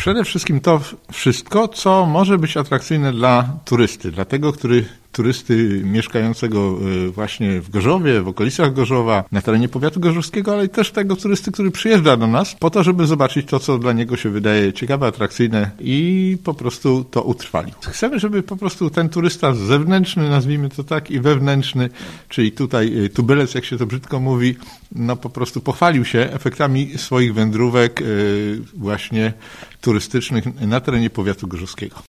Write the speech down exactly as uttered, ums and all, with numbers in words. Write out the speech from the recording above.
Przede wszystkim to wszystko, co może być atrakcyjne dla turysty, dla tego, który turysty mieszkającego właśnie w Gorzowie, w okolicach Gorzowa, na terenie powiatu gorzowskiego, ale też tego turysty, który przyjeżdża do nas po to, żeby zobaczyć to, co dla niego się wydaje ciekawe, atrakcyjne i po prostu to utrwalił. Chcemy, żeby po prostu ten turysta zewnętrzny, nazwijmy to tak, i wewnętrzny, czyli tutaj tubylec, jak się to brzydko mówi, no po prostu pochwalił się efektami swoich wędrówek właśnie turystycznych na terenie powiatu gorzowskiego.